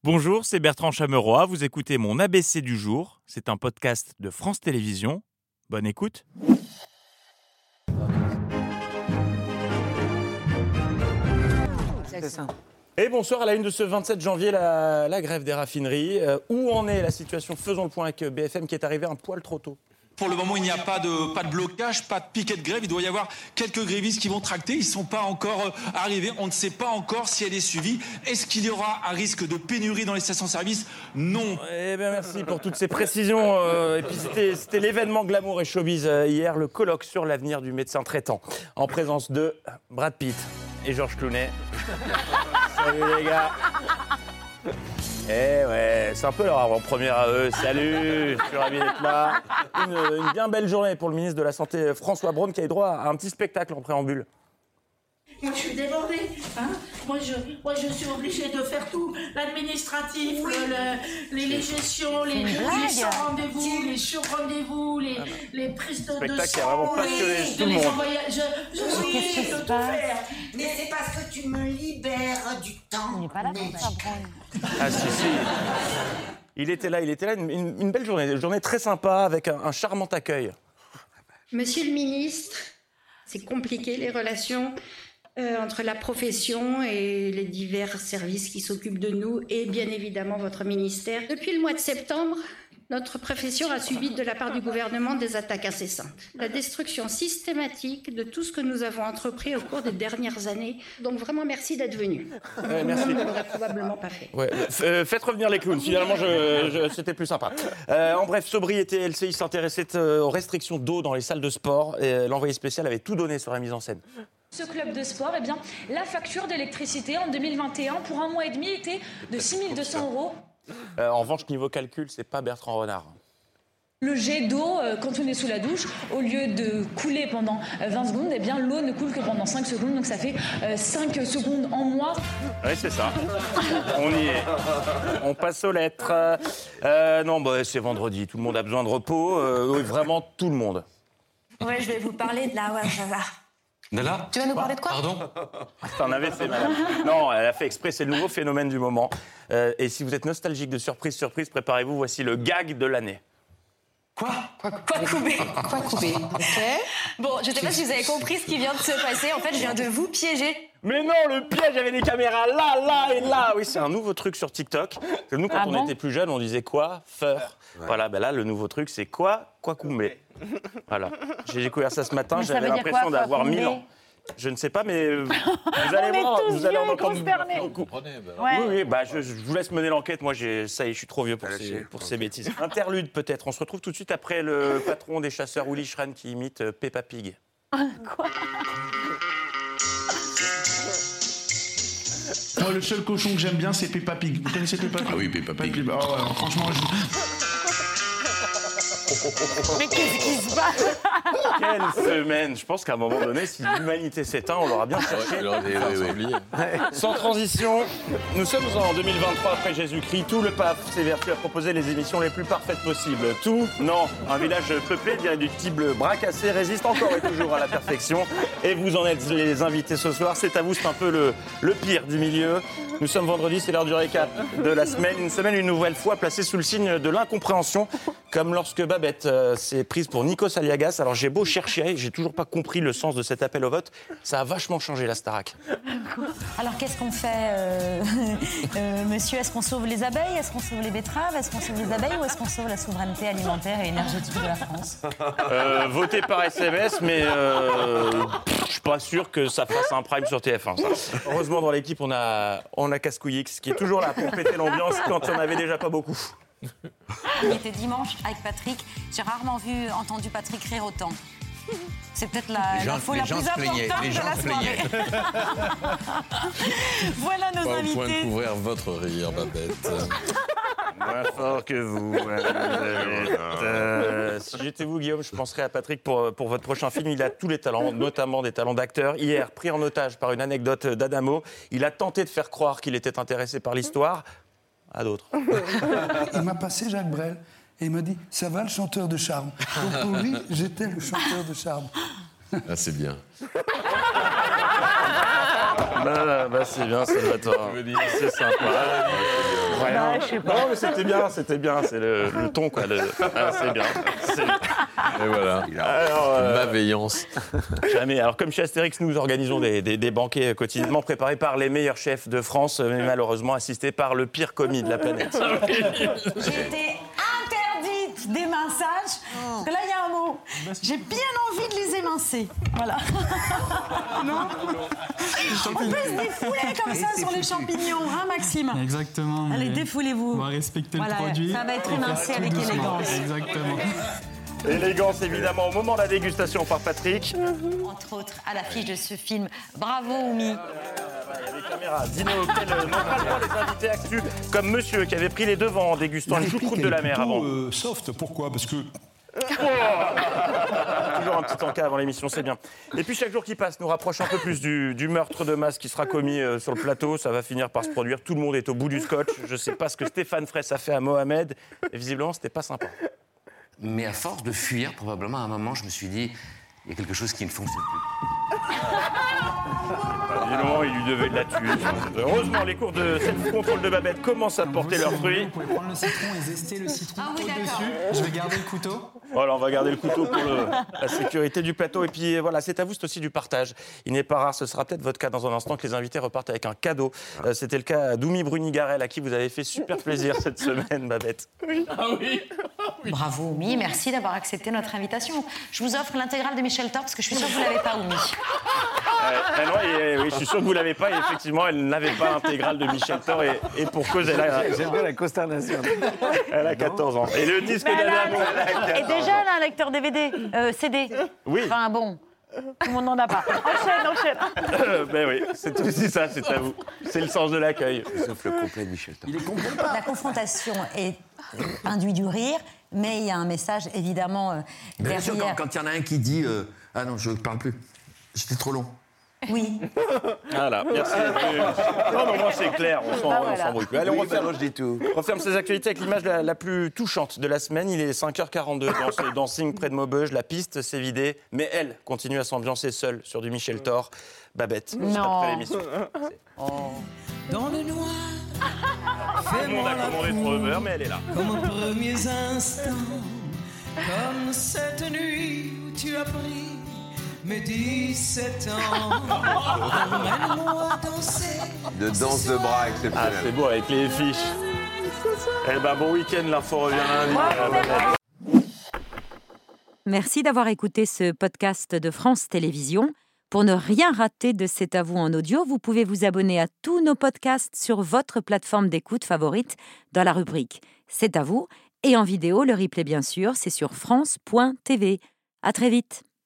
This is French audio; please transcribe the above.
Bonjour, c'est Bertrand Chameroy, vous écoutez mon ABC du jour. C'est un podcast de France Télévisions. Bonne écoute. C'est ça. Et bonsoir à la une de ce 27 janvier, la grève des raffineries. Où en est la situation? Faisons le point avec BFM qui est arrivé un poil trop tôt. Pour le moment, il n'y a pas de blocage, pas de piquet de grève. Il doit y avoir quelques grévistes qui vont tracter. Ils ne sont pas encore arrivés. On ne sait pas encore si elle est suivie. Est-ce qu'il y aura un risque de pénurie dans les stations-service? Non. Eh bien, merci pour toutes ces précisions. Et puis c'était l'événement Glamour et Showbiz hier, le colloque sur l'avenir du médecin traitant, en présence de Brad Pitt et George Clooney. Salut les gars. Eh ouais, c'est un peu leur avant-première à eux. Salut, je suis ravi d'être là. Une bien belle journée pour le ministre de la Santé, François Braun, qui a eu droit à un petit spectacle en préambule. Moi, je suis débordée. Hein, moi, je suis obligée de faire tout. L'administratif, les gestions, les sans-rendez-vous, les sur-rendez-vous, les prises de sang. Le spectacle qui a vraiment passionné tout le monde. Je suis obligée de tout faire. Mais c'est parce que tu me libères du temps. On n'est pas là pour ça, Braun. Ah si. Il était là, une belle journée très sympa, avec un charmant accueil. Monsieur le ministre, c'est compliqué les relations entre la profession et les divers services qui s'occupent de nous et bien évidemment votre ministère. Depuis le mois de septembre, notre profession a subi de la part du gouvernement des attaques incessantes. La destruction systématique de tout ce que nous avons entrepris au cours des dernières années. Donc vraiment merci d'être venu. Merci. On ne l'aurait probablement pas fait. Ouais, faites revenir les clowns, finalement c'était plus sympa. En bref, sobriété, LCI s'intéressait aux restrictions d'eau dans les salles de sport. Et l'envoyé spécial avait tout donné sur la mise en scène. Ce club de sport, eh bien, la facture d'électricité en 2021 pour un mois et demi était de 6 200 €. En revanche, niveau calcul, c'est pas Bertrand Renard. Le jet d'eau, quand on est sous la douche, au lieu de couler pendant 20 secondes, eh bien, l'eau ne coule que pendant 5 secondes. Donc ça fait 5 secondes en moins. Oui, c'est ça. On y est. On passe aux lettres. Non, c'est vendredi. Tout le monde a besoin de repos. Oui, vraiment tout le monde. Ouais, je vais vous parler de la Wajava. Nala? Tu vas nous parler de quoi? Pardon? T'en avais fait, madame. Non, elle a fait exprès, c'est le nouveau phénomène du moment. Et si vous êtes nostalgique de surprise, préparez-vous, voici le gag de l'année. Quoi couper. Ok. Bon, je sais pas si vous avez compris ce qui vient de se passer. En fait, je viens de vous piéger. Mais non, le piège, il y avait des caméras là et là. Oui, c'est un nouveau truc sur TikTok. Nous, quand on était plus jeunes, on disait quoi? Feur. Ouais. Voilà, là, le nouveau truc, c'est quoi Koumé. Voilà. J'ai découvert ça ce matin, j'avais l'impression d'avoir 1000 ans. Je ne sais pas, mais vous allez voir, vous allez en entendre beaucoup. Oui, je vous laisse mener l'enquête. Moi, je suis trop vieux pour ces bêtises. Interlude, peut-être. On se retrouve tout de suite après le patron des chasseurs, Willy Schran, qui imite Peppa Pig. Quoi? Moi, le seul cochon que j'aime bien, c'est Peppa Pig. Vous connaissez Peppa Pig? Ah oui, Peppa Pig. Oh, ouais, franchement, Mais qu'est-ce qui se passe? Quelle semaine! Je pense qu'à un moment donné, si l'humanité s'éteint, on l'aura bien cherché. Sans transition, nous sommes en 2023 après Jésus-Christ. Tout le pape s'évertue à proposer les émissions les plus parfaites possibles. Tout, non, un village peuplé d'irréductibles bras cassés résiste encore et toujours à la perfection. Et vous en êtes les invités ce soir. C'est à vous, c'est un peu le pire du milieu. Nous sommes vendredi, c'est l'heure du récap de la semaine. Une semaine, une nouvelle fois, placée sous le signe de l'incompréhension, comme lorsque Babette s'est prise pour Nikos Aliagas. Alors j'ai beau chercher, j'ai toujours pas compris le sens de cet appel au vote. Ça a vachement changé la Starac. Alors qu'est-ce qu'on fait, monsieur? Est-ce qu'on sauve les abeilles? Est-ce qu'on sauve les betteraves? Est-ce qu'on sauve les abeilles? Ou est-ce qu'on sauve la souveraineté alimentaire et énergétique de la France? Votez par SMS, mais je suis pas sûr que ça fasse un prime sur TF1. Ça. Heureusement, dans l'équipe, on a Cascouillix, qui est toujours là pour péter l'ambiance quand il n'y en avait déjà pas beaucoup. Il était dimanche avec Patrick. J'ai rarement entendu Patrick rire autant. C'est peut-être l'info la plus importante de la soirée. Voilà nos invités. Au point de couvrir votre rire, Babette. Moins fort que vous. Si j'étais vous, Guillaume, je penserais à Patrick pour votre prochain film. Il a tous les talents, notamment des talents d'acteur. Hier, pris en otage par une anecdote d'Adamo, il a tenté de faire croire qu'il était intéressé par l'histoire à d'autres. Il m'a passé Jacques Brel et il m'a dit « Ça va, le chanteur de charme ?» Donc pour lui, j'étais le chanteur de charme. Ah, c'est bien. Bah, c'est bien, Salvatore. C'est sympa. Bah, je sais pas. Non, mais c'était bien. C'est le ton, quoi. C'est bien. Et voilà. Alors, Malveillance. jamais. Alors, comme chez Astérix, nous organisons des banquets quotidiennement préparés par les meilleurs chefs de France, mais malheureusement assistés par le pire commis de la planète. J'ai été interdite d'éminçage. Parce que là, il y a un mot. J'ai bien envie de les émincer. Voilà. Non. On peut se défouler comme ça sur les champignons, hein, Maxime? Exactement. Allez, défoulez-vous. On va respecter Voilà, le produit. ça va être et faire émincé tout avec doucement. élégance. Exactement. Élégance, évidemment, au moment de la dégustation par Patrick. Entre autres, à l'affiche de ce film. Bravo, Oumi. Il y a des caméras. Dîner auquel n'ont pas le droit les invités actus, comme monsieur qui avait pris les devants en dégustant une choucroute de la mer avant. Soft, pourquoi? Parce que... Toujours un petit encas avant l'émission, c'est bien. Et puis chaque jour qui passe nous rapproche un peu plus du meurtre de masse qui sera commis sur le plateau. Ça va finir par se produire. Tout le monde est au bout du scotch. Je sais pas ce que Stéphane Fraisse a fait à Mohamed. Et visiblement, c'était pas sympa. Mais à force de fuir, probablement, à un moment, je me suis dit, il y a quelque chose qui ne fonctionne plus. Évidemment, il lui devait de la tuer. Heureusement, les cours de self-control de Babette commencent à porter leurs fruits. Vous pouvez prendre le citron et zester le citron Ah oui, au-dessus. Je vais garder le couteau. Voilà, on va garder le couteau pour la sécurité du plateau. Et puis voilà, c'est à vous, c'est aussi du partage. Il n'est pas rare, ce sera peut-être votre cas dans un instant, que les invités repartent avec un cadeau. C'était le cas d'Oumi Bruni-Garel, à qui vous avez fait super plaisir cette semaine, Babette. Oui. Ah oui. Bravo, Oumi. Merci d'avoir accepté notre invitation. Je vous offre l'intégrale de Michel Thor parce que je suis sûre que vous ne l'avez pas, Oumi. Oui, je suis sûr que vous ne l'avez pas. Et effectivement, elle n'avait pas l'intégrale de Michel Thor. Et pour cause, elle a... J'aime bien la consternation. Elle a 14 ans. Et le disque d'Adamo. Et déjà, elle a un lecteur DVD, CD. Oui. Enfin bon, tout le monde n'en a pas. Enchaîne. Ben oui, c'est aussi ça, c'est à vous. C'est le sens de l'accueil. Sauf le complet de Michel Thor. La confrontation induit du rire, mais il y a un message évidemment Bien sûr, derrière. quand il y en a un qui dit ah non, je ne parle plus, j'étais trop long. Oui. Voilà, merci. Non, moi c'est clair, on s'embrouille plus. Allez, on referme ces actualités avec l'image la plus touchante de la semaine. Il est 5h42 dans ce dancing près de Maubeuge. La piste s'est vidée, mais elle continue à s'ambiancer seule sur du Michel Thor. Babette, juste après l'émission. Dans le noir, Tout le monde a commandé trop de beurre, mais elle est là. comme aux premiers instants, comme cette nuit où tu as pris mes 17 ans. Emmène-moi danser. De danse de bras exceptionnelle. Ah, c'est beau avec les fiches. Eh ben, bon week-end, l'info revient lundi. Merci d'avoir écouté ce podcast de France Télévisions. Pour ne rien rater de C'est à vous en audio, vous pouvez vous abonner à tous nos podcasts sur votre plateforme d'écoute favorite dans la rubrique C'est à vous. Et en vidéo, le replay bien sûr, c'est sur France.tv. À très vite.